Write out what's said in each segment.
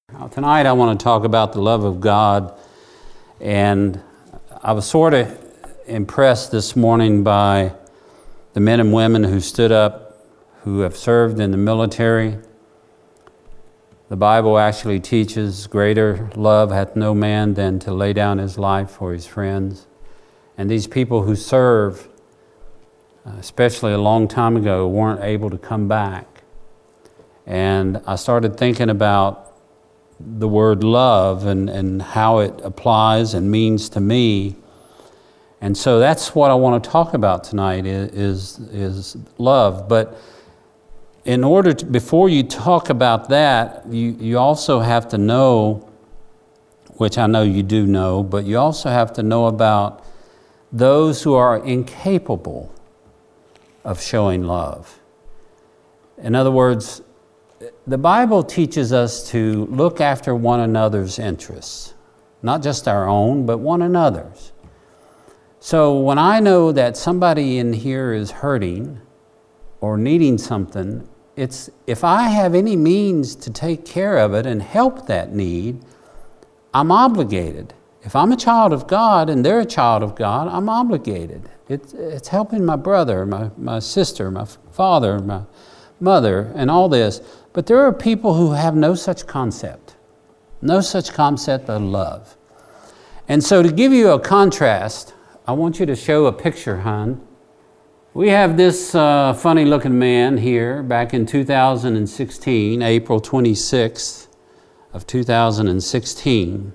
Now, tonight I want to talk about the love of God, and I was sort of impressed this morning by the men and women who stood up, who have served in the military. The Bible actually teaches greater love hath no man than to lay down his life for his friends. And these people who serve, especially a long time ago, weren't able to come back. And I started thinking about the word love and how it applies and means to me. And so that's what I want to talk about tonight is love. But in order to, before you talk about that, you also have to know, which I know you do know, but you also have to know about those who are incapable of showing love. In other words, the Bible teaches us to look after one another's interests, not just our own, but one another's. So when I know that somebody in here is hurting or needing something, if I have any means to take care of it and help that need, I'm obligated. If I'm a child of God and they're a child of God, I'm obligated. It's helping my brother, my sister, my father, my mother, and all this. But there are people who have no such concept of love. And so to give you a contrast, I want you to show a picture, hon. We have this funny looking man here back in 2016, April 26th of 2016.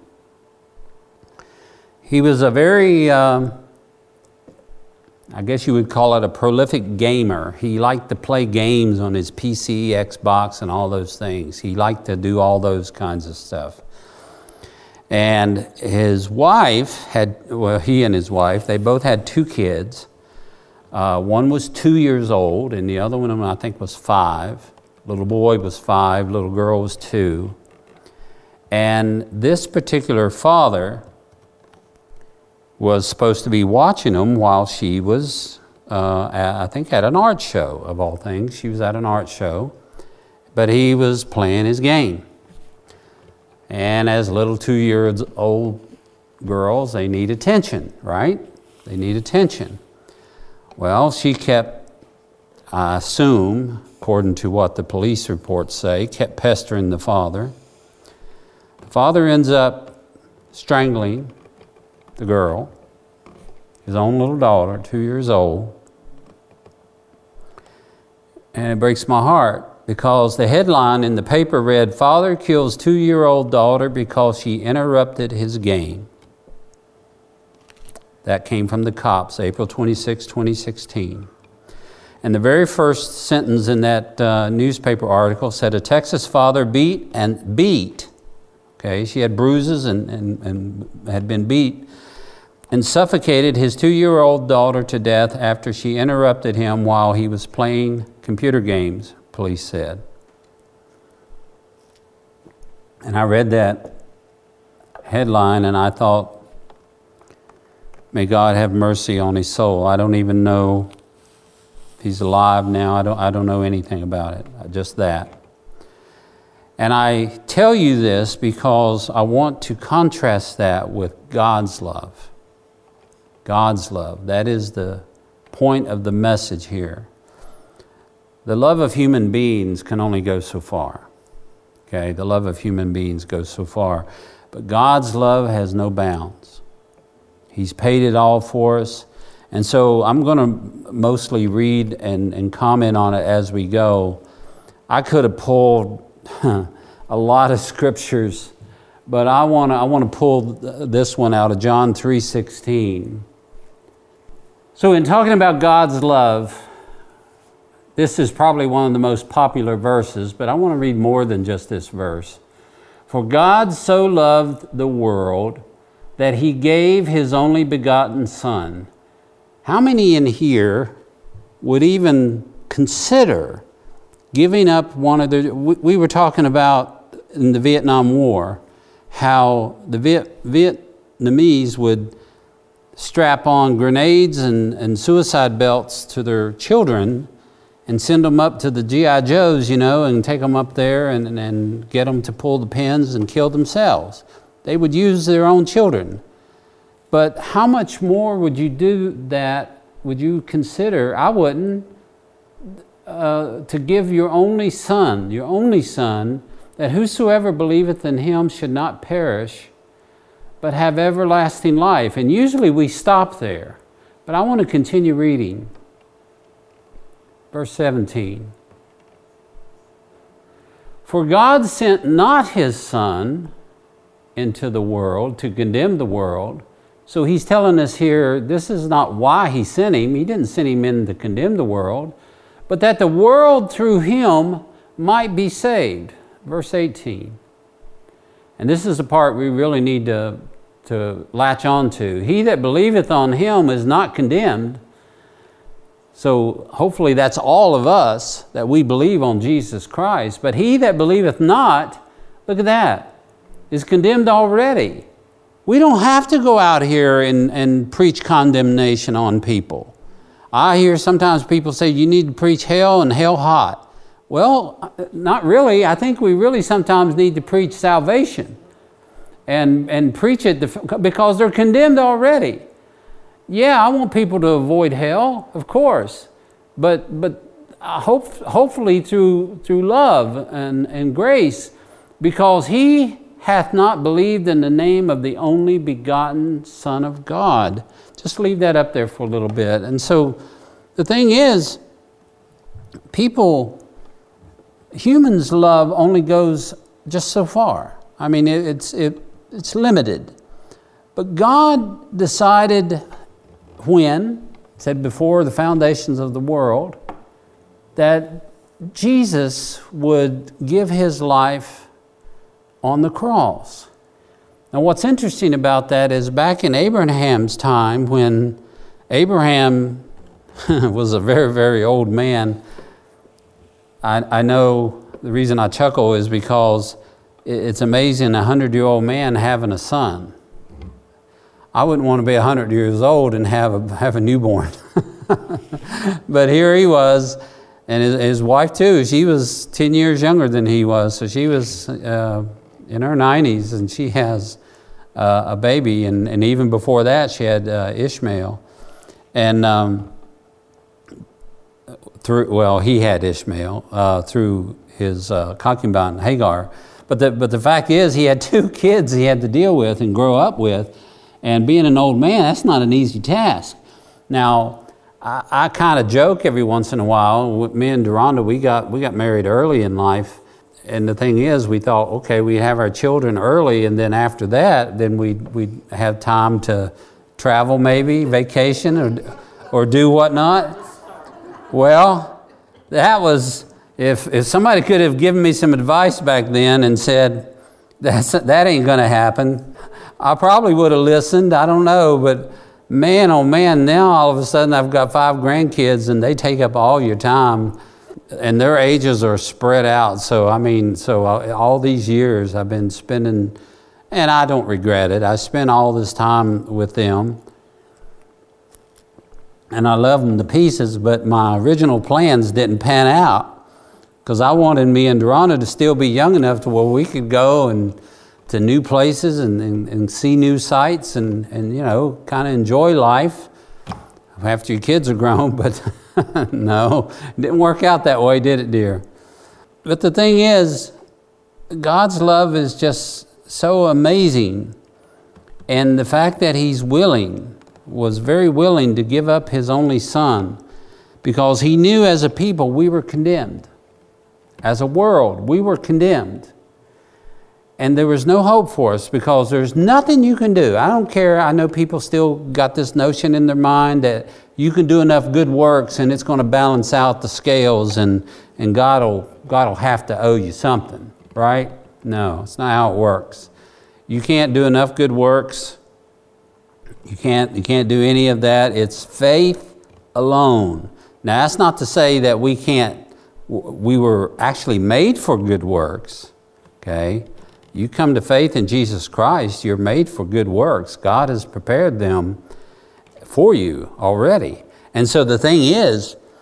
He was a very, I guess you would call it a prolific gamer. He liked to play games on his PC, Xbox, and all those things. He liked to do all those kinds of stuff. And his wife he and his wife, they both had two kids. One was 2 years old, and the other one, I think, was 5. Little boy was 5, little girl was 2. And this particular father was supposed to be watching them while she was, I think, at an art show, of all things. She was at an art show, but he was playing his game. And as little 2-year-old girls, they need attention, right? They need attention. Well, she kept, I assume, according to what the police reports say, kept pestering the father. The father ends up strangling the girl, his own little daughter, 2 years old. And it breaks my heart because the headline in the paper read, "Father kills 2-year-old daughter because she interrupted his game." That came from the cops, April 26, 2016. And the very first sentence in that newspaper article said, "A Texas father beat, okay, she had bruises and had been beat, and suffocated his 2-year-old daughter to death after she interrupted him while he was playing computer games," police said. And I read that headline and I thought, may God have mercy on his soul. I don't even know if he's alive now. I don't know anything about it, just that. And I tell you this because I want to contrast that with God's love. God's love. That is the point of the message here. The love of human beings can only go so far. Okay, the love of human beings goes so far. But God's love has no bounds. He's paid it all for us. And so I'm going to mostly read and comment on it as we go. I could have pulled a lot of scriptures, but I want to pull this one out of John 3:16. So in talking about God's love, this is probably one of the most popular verses, but I want to read more than just this verse. "For God so loved the world that he gave his only begotten Son." How many in here would even consider giving up one of their... We were talking about in the Vietnam War, how the Vietnamese would strap on grenades and suicide belts to their children and send them up to the G.I. Joes, and take them up there and get them to pull the pins and kill themselves. They would use their own children. But how much more would you do that, would you consider, I wouldn't, to give your only son, that whosoever believeth in him should not perish, but have everlasting life. And usually we stop there, but I want to continue reading. Verse 17. For God sent not his Son into the world to condemn the world. So he's telling us here, this is not why he sent him. He didn't send him in to condemn the world, but that the world through him might be saved. Verse 18. And this is the part we really need to latch on to. He that believeth on him is not condemned. So hopefully that's all of us, that we believe on Jesus Christ. But he that believeth not, look at that, is condemned already. We don't have to go out here and preach condemnation on people. I hear sometimes people say you need to preach hell and hell hot. Well, not really. I think we really sometimes need to preach salvation and preach it because they're condemned already. Yeah, I want people to avoid hell, of course, but hopefully through love and grace, because he hath not believed in the name of the only begotten Son of God. Just leave that up there for a little bit. And so the thing is, humans' love only goes just so far. I mean, it's limited. But God decided said before the foundations of the world, that Jesus would give his life on the cross. Now what's interesting about that is back in Abraham's time, when Abraham was a very, very old man, I know the reason I chuckle is because it's amazing a 100-year-old man having a son. I wouldn't want to be 100 years old and have a newborn. But here he was, and his wife too, she was 10 years younger than he was, so she was in her 90s, and she has a baby, and even before that she had Ishmael. And he had Ishmael through his concubine Hagar. But the fact is, he had 2 kids he had to deal with and grow up with. And being an old man, that's not an easy task. Now, I kind of joke every once in a while. Me and Deronda, we got married early in life. And the thing is, we thought, okay, we'd have our children early, and then after that, then we'd have time to travel maybe, vacation, or do whatnot. Well, that was, if somebody could have given me some advice back then and said, that ain't going to happen, I probably would have listened. I don't know, but man, oh man, now all of a sudden I've got 5 grandkids and they take up all your time, and their ages are spread out. So all these years I've been spending, and I don't regret it. I spent all this time with them, and I love them to pieces, but my original plans didn't pan out because I wanted me and Deronda to still be young enough to where we could go and to new places and see new sights and kind of enjoy life after your kids are grown. But no, it didn't work out that way, did it, dear? But the thing is, God's love is just so amazing. And the fact that he's was very willing to give up his only son, because he knew as a people we were condemned. As a world, we were condemned. And there was no hope for us because there's nothing you can do. I don't care. I know people still got this notion in their mind that you can do enough good works and it's going to balance out the scales and God will have to owe you something, right? No, it's not how it works. You can't do enough good works. You can't do any of that. It's faith alone. Now, that's not to say that we were actually made for good works, okay? You come to faith in Jesus Christ, you're made for good works. God has prepared them for you already. And so the thing is,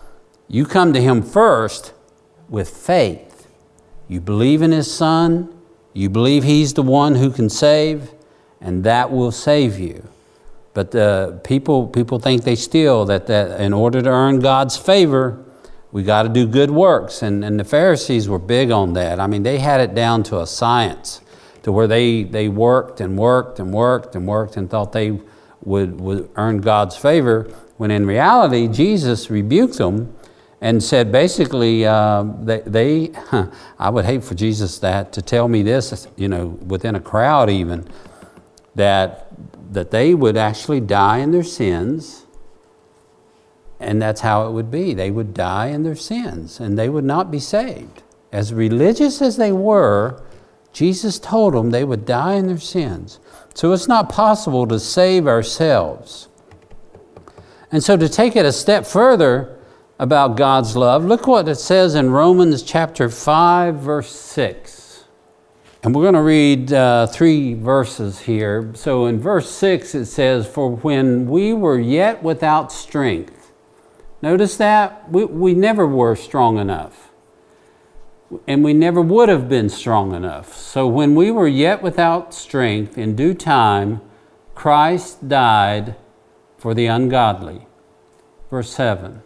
You come to Him first with faith. You believe in His Son. You believe He's the one who can save, and that will save you. But people think they steal, that in order to earn God's favor, we got to do good works. And the Pharisees were big on that. I mean, they had it down to a science, to where they worked and worked and worked and worked and thought they would earn God's favor, when in reality, Jesus rebuked them and said basically, I would hate for Jesus to tell me this, within a crowd even, that they would actually die in their sins, and that's how it would be. They would die in their sins, and they would not be saved. As religious as they were, Jesus told them they would die in their sins. So it's not possible to save ourselves. And so to take it a step further about God's love, look what it says in Romans chapter 5, verse 6. And we're going to read 3 verses here. So in verse 6 it says, "For when we were yet without strength." Notice that? We never were strong enough. And we never would have been strong enough. So when we were yet without strength, in due time, Christ died for the ungodly. Verse 7.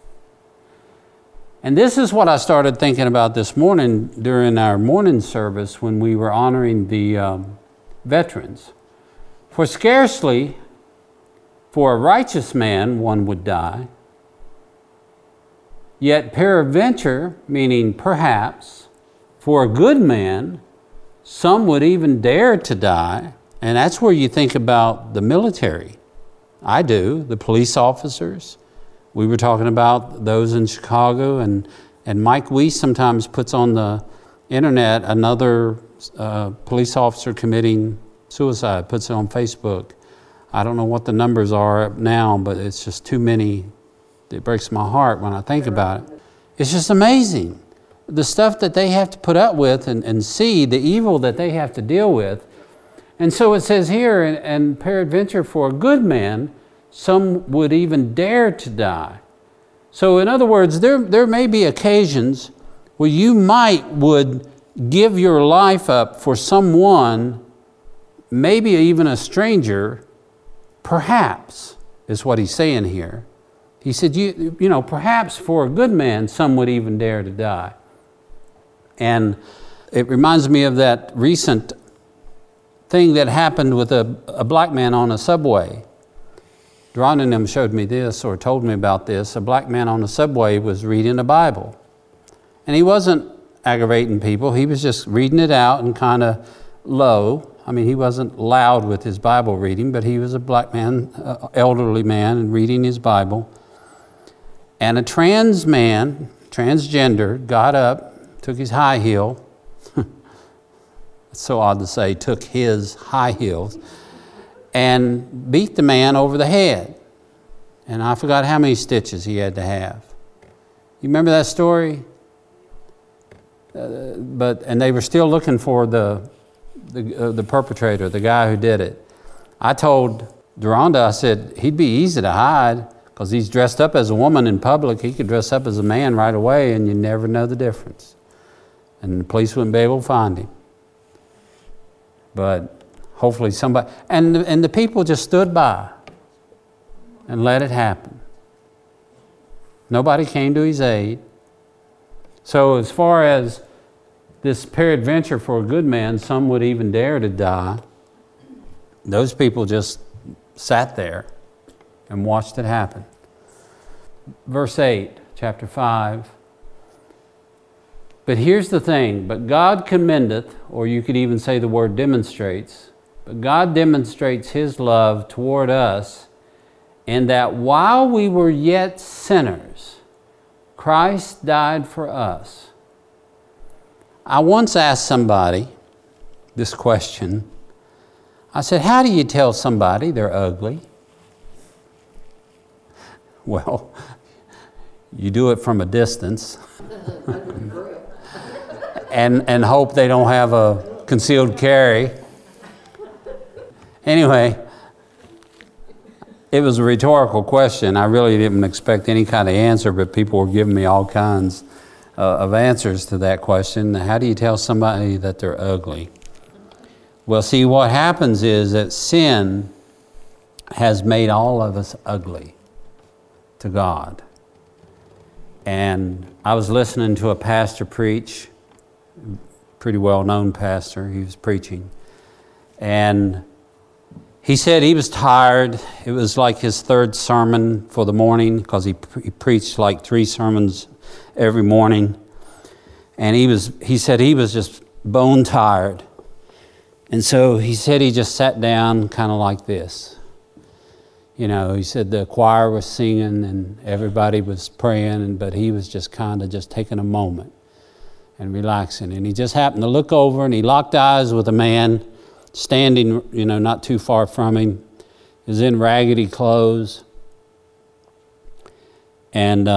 And this is what I started thinking about this morning during our morning service when we were honoring the veterans. For scarcely for a righteous man one would die, yet peradventure, meaning perhaps, for a good man, some would even dare to die. And that's where you think about the military. I do, the police officers. We were talking about those in Chicago, and Mike Weiss sometimes puts on the internet another police officer committing suicide, puts it on Facebook. I don't know what the numbers are now, but it's just too many. It breaks my heart when I think about it. It's just amazing. The stuff that they have to put up with and see, the evil that they have to deal with. And so it says here, and peradventure for a good man, some would even dare to die. So in other words, there may be occasions where you would give your life up for someone, maybe even a stranger, perhaps, is what he's saying here. He said, you know, perhaps for a good man, some would even dare to die. And it reminds me of that recent thing that happened with a black man on a subway. Geronimo showed me this, or told me about this. A black man on the subway was reading the Bible. And he wasn't aggravating people. He was just reading it out and kind of low. I mean, he wasn't loud with his Bible reading, but he was a black man, elderly man, and reading his Bible. And a trans man, transgender, got up, took his high heel. It's so odd to say, took his high heels, and beat the man over the head. And I forgot how many stitches he had to have. You remember that story? And they were still looking for the perpetrator, the guy who did it. I told Deronda, I said, he'd be easy to hide because he's dressed up as a woman in public. He could dress up as a man right away and you never know the difference. And the police wouldn't be able to find him. But hopefully somebody, and the people just stood by and let it happen. Nobody came to his aid. So as far as this peradventure for a good man, some would even dare to die. Those people just sat there and watched it happen. Verse 8, chapter 5. But here's the thing, but God commendeth, or you could even say the word demonstrates, but God demonstrates His love toward us in that while we were yet sinners, Christ died for us. I once asked somebody this question. I said, how do you tell somebody they're ugly? Well, you do it from a distance and hope they don't have a concealed carry. Anyway, It was a rhetorical question. I really didn't expect any kind of answer, but people were giving me all kinds of answers to that question. How do you tell somebody that they're ugly? Well, see, what happens is that sin has made all of us ugly to God. And I was listening to a pastor preach, pretty well-known pastor. He was preaching. And he said he was tired. It was like his third sermon for the morning, because he preached like 3 sermons every morning. And he said he was just bone tired. And so he said he just sat down kind of like this. You know, he said the choir was singing and everybody was praying, but he was just kind of just taking a moment and relaxing. And he just happened to look over and he locked eyes with a man standing, you know, not too far from him. He was in raggedy clothes. And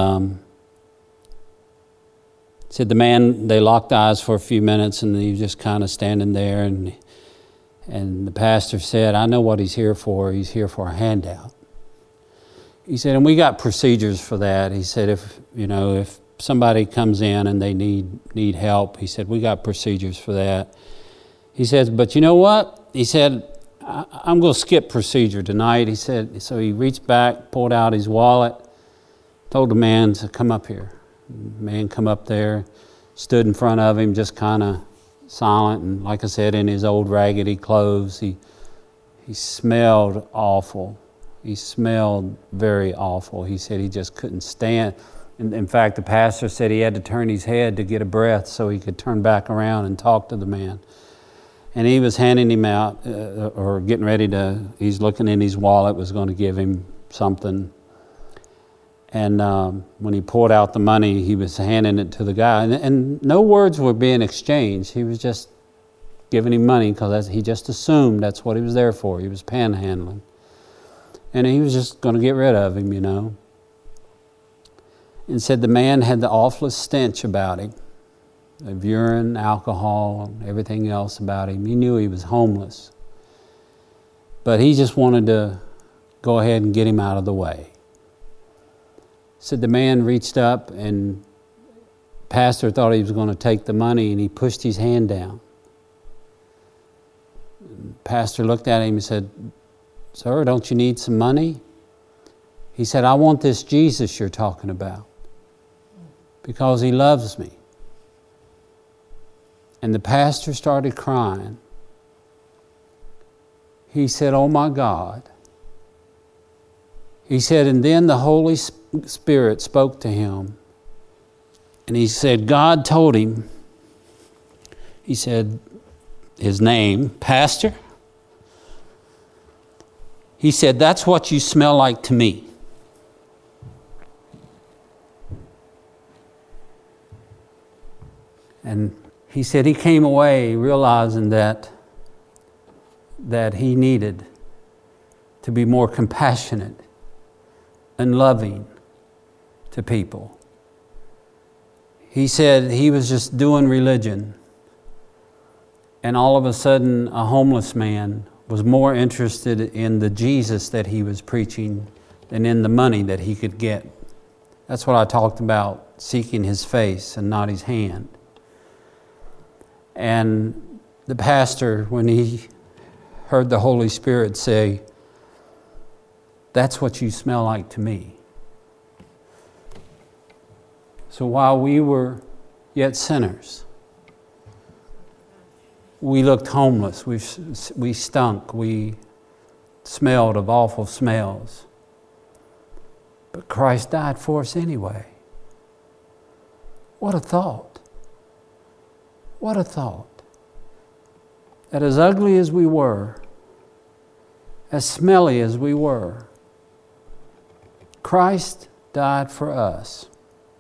said the man, they locked eyes for a few minutes and he was just kind of standing there, and the pastor said, I know what he's here for. He's here for a handout. He said, and we got procedures for that. He said, if somebody comes in and they need help, he said, we got procedures for that. He says, but you know what? He said, I'm going to skip procedure tonight. He said, so he reached back, pulled out his wallet, told the man to come up here. The man come up there, stood in front of him, just kind of silent, and like I said, in his old raggedy clothes. He smelled awful. He smelled very awful. He said he just couldn't stand. In fact, the pastor said he had to turn his head to get a breath so he could turn back around and talk to the man. And he was handing him out, or getting ready to, he's looking in his wallet, was going to give him something. And when he pulled out the money, he was handing it to the guy. And no words were being exchanged. He was just giving him money because he just assumed that's what he was there for. He was panhandling. And he was just going to get rid of him, you know. And said the man had the awfulest stench about him, of urine, alcohol, everything else about him. He knew he was homeless. But he just wanted to go ahead and get him out of the way. Said the man reached up, and pastor thought he was going to take the money, and he pushed his hand down. Pastor looked at him and said, sir, don't you need some money? He said, I want this Jesus you're talking about because he loves me. And the pastor started crying. He said, oh my God. He said, and then the Holy Spirit spoke to him. And he said, God told him, he said, his name, Pastor. He said, that's what you smell like to me. And he said he came away realizing that he needed to be more compassionate and loving to people. He said he was just doing religion, and all of a sudden a homeless man was more interested in the Jesus that he was preaching than in the money that he could get. That's what I talked about, seeking his face and not his hand. And the pastor, when he heard the Holy Spirit say, that's what you smell like to me. So while we were yet sinners, we looked homeless, we stunk, we smelled of awful smells. But Christ died for us anyway. What a thought. What a thought. That as ugly as we were, as smelly as we were, Christ died for us.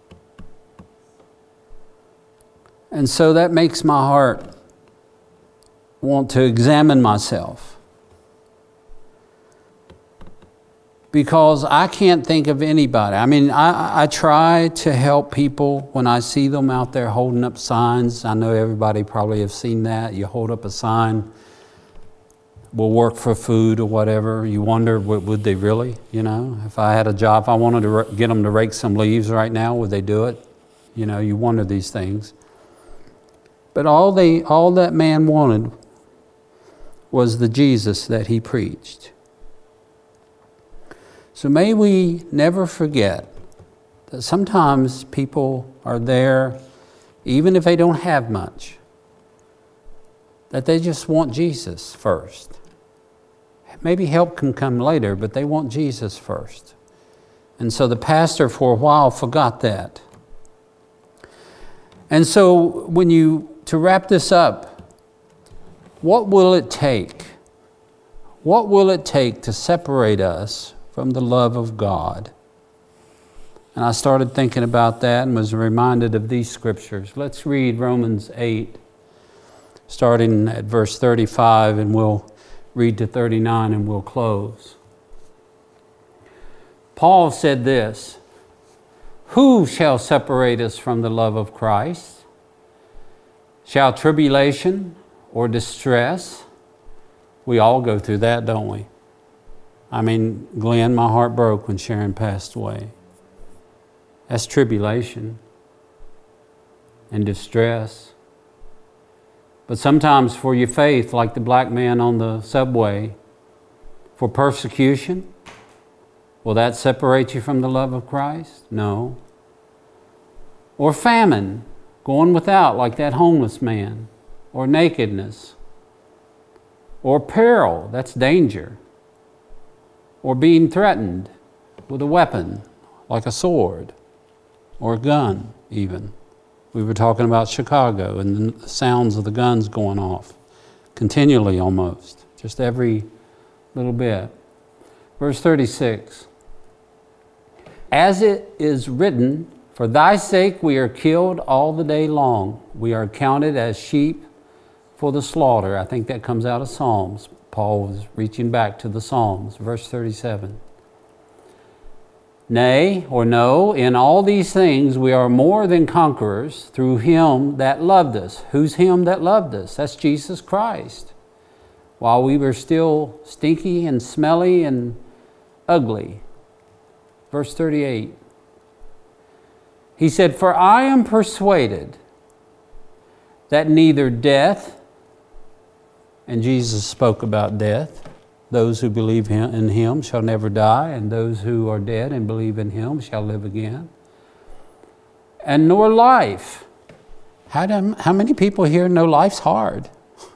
And so that makes my heart want to examine myself. Because I can't think of anybody. I mean, I try to help people when I see them out there holding up signs. I know everybody probably have seen that. You hold up a sign, will work for food or whatever. You wonder, would they really? You know, if I had a job, if I wanted to get them to rake some leaves right now, would they do it? You know, you wonder these things. But all that man wanted was the Jesus that he preached. So may we never forget that sometimes people are there, even if they don't have much, that they just want Jesus first. Maybe help can come later, but they want Jesus first. And so the pastor for a while forgot that. And so to wrap this up, what will it take? What will it take to separate us from the love of God? And I started thinking about that and was reminded of these scriptures. Let's read Romans 8, starting at verse 35, and we'll read to 39 and we'll close. Paul said this, "Who shall separate us from the love of Christ? Shall tribulation or distress?" We all go through that, don't we? I mean, Glenn, my heart broke when Sharon passed away. That's tribulation and distress. But sometimes for your faith, like the black man on the subway, for persecution, will that separate you from the love of Christ? No. Or famine, going without like that homeless man, or nakedness, or peril, that's danger, or being threatened with a weapon like a sword or a gun even. We were talking about Chicago and the sounds of the guns going off continually almost, just every little bit. Verse 36, "As it is written, for thy sake we are killed all the day long. We are counted as sheep for the slaughter." I think that comes out of Psalms. Paul was reaching back to the Psalms. Verse 37. "Nay, or no, in all these things we are more than conquerors through him that loved us." Who's him that loved us? That's Jesus Christ. While we were still stinky and smelly and ugly. Verse 38. He said, "For I am persuaded that neither death," and Jesus spoke about death, "those who believe in him shall never die, and those who are dead and believe in him shall live again. And nor life." How many people here know life's hard?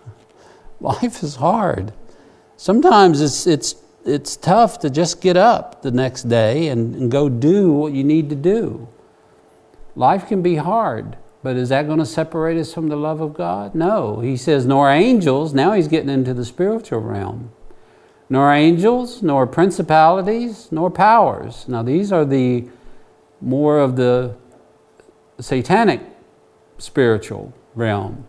Life is hard. Sometimes it's tough to just get up the next day and go do what you need to do. Life can be hard, but is that going to separate us from the love of God? No. He says, "Nor angels," now he's getting into the spiritual realm. "Nor angels, nor principalities, nor powers." Now these are the more of the satanic spiritual realm.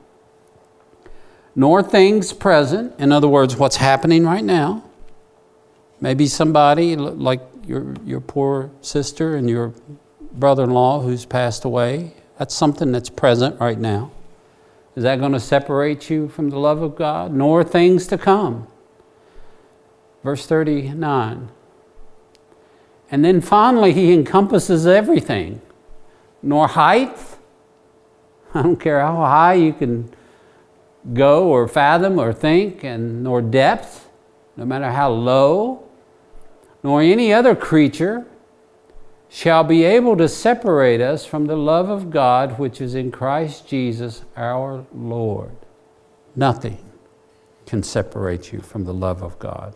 "Nor things present," in other words, what's happening right now. Maybe somebody like your poor sister and your brother-in-law who's passed away. That's something that's present right now. Is that going to separate you from the love of God? "Nor things to come." Verse 39. And then finally he encompasses everything. "Nor height," I don't care how high you can go or fathom or think, and "nor depth," no matter how low, "nor any other creature shall be able to separate us from the love of God which is in Christ Jesus our Lord." Nothing can separate you from the love of God.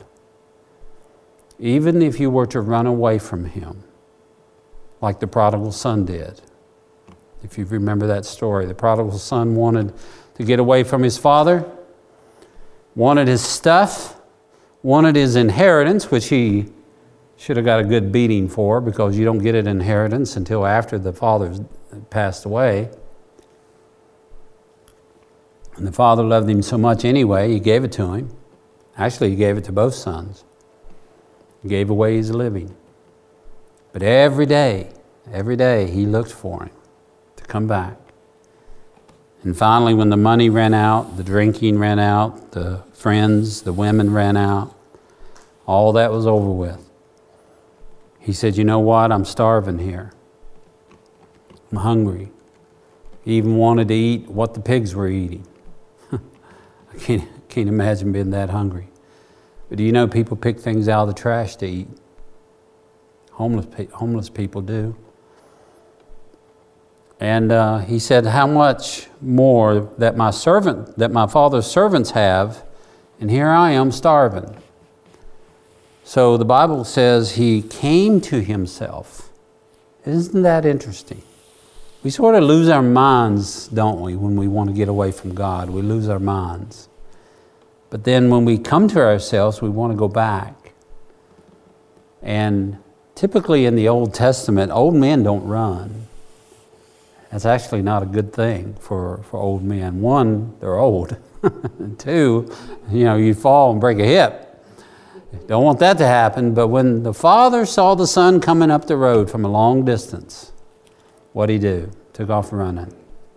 Even if you were to run away from him, like the prodigal son did. If you remember that story, the prodigal son wanted to get away from his father, wanted his stuff, wanted his inheritance, which he should have got a good beating for, because you don't get an inheritance until after the father's passed away. And the father loved him so much anyway, he gave it to him. Actually, he gave it to both sons. He gave away his living. But every day, he looked for him to come back And finally, when the money ran out, the drinking ran out, the friends, the women ran out, all that was over with. He said, you know what? I'm starving here. I'm hungry. He even wanted to eat what the pigs were eating. I can't imagine being that hungry. But do you know people pick things out of the trash to eat? Homeless people do. And he said, how much more that my father's servants have, and here I am starving. So the Bible says he came to himself. Isn't that interesting? We sort of lose our minds, don't we, when we want to get away from God? We lose our minds. But then when we come to ourselves, we want to go back. And typically in the Old Testament, old men don't run. That's actually not a good thing for old men. One, they're old. And two, you fall and break a hip. Don't want that to happen. But when the father saw the son coming up the road from a long distance, what'd he do? Took off running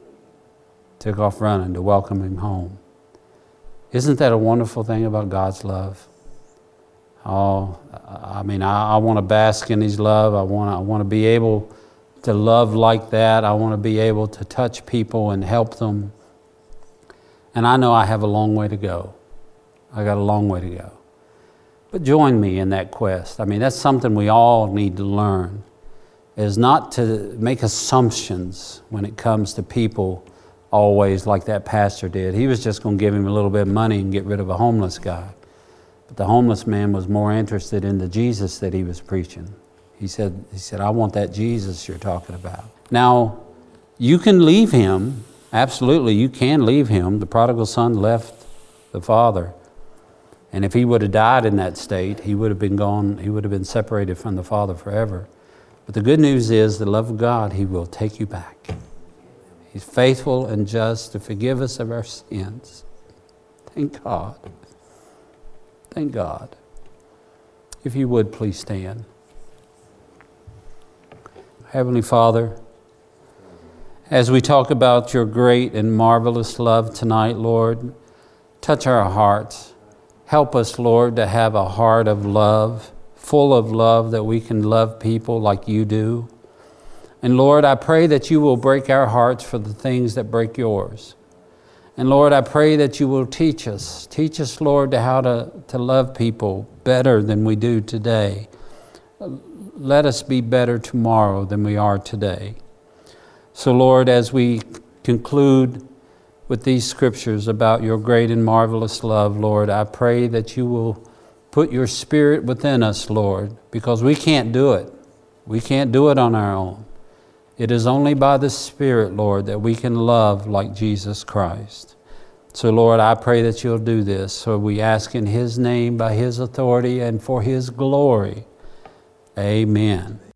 to welcome him home. Isn't that a wonderful thing about God's love? Oh, I want to bask in his love. I want to be able to love like that. I want to be able to touch people and help them. And I know I have a long way to go. I got a long way to go. But join me in that quest. That's something we all need to learn, is not to make assumptions when it comes to people always like that pastor did. He was just going to give him a little bit of money and get rid of a homeless guy. But the homeless man was more interested in the Jesus that he was preaching. He said, I want that Jesus you're talking about. Now, you can leave him. Absolutely, you can leave him. The prodigal son left the father. And if he would have died in that state, he would have been gone. He would have been separated from the father forever. But the good news is the love of God, he will take you back. He's faithful and just to forgive us of our sins. Thank God. Thank God. If you would, please stand. Heavenly Father, as we talk about your great and marvelous love tonight, Lord, touch our hearts. Help us, Lord, to have a heart of love, full of love, that we can love people like you do. And Lord, I pray that you will break our hearts for the things that break yours. And Lord, I pray that you will teach us. Teach us, Lord, how to love people better than we do today. Let us be better tomorrow than we are today. So Lord, as we conclude with these scriptures about your great and marvelous love, Lord, I pray that you will put your Spirit within us, Lord, because we can't do it. We can't do it on our own. It is only by the Spirit, Lord, that we can love like Jesus Christ. So, Lord, I pray that you'll do this. So we ask in his name, by his authority, and for his glory. Amen.